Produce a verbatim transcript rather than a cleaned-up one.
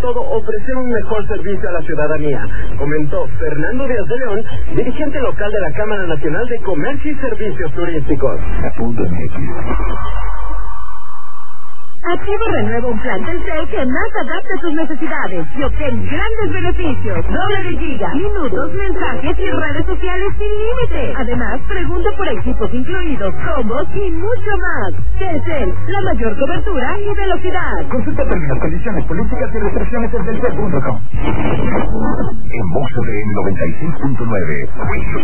todo ofrecer un mejor servicio a la ciudadanía, comentó Fernando Díaz de León, dirigente local de la Cámara Nacional de Comercio y Servicios Turísticos. Activo renueva un plan Telcel que más adapte a tus necesidades y obtén grandes beneficios, doble de giga, minutos, mensajes y redes sociales sin límite. Además, pregunta por equipos incluidos, combos y mucho más. Telcel, la mayor cobertura y velocidad. Consulta términos, condiciones, políticas y restricciones en telcel punto com. En Vox de noventa y seis punto nueve.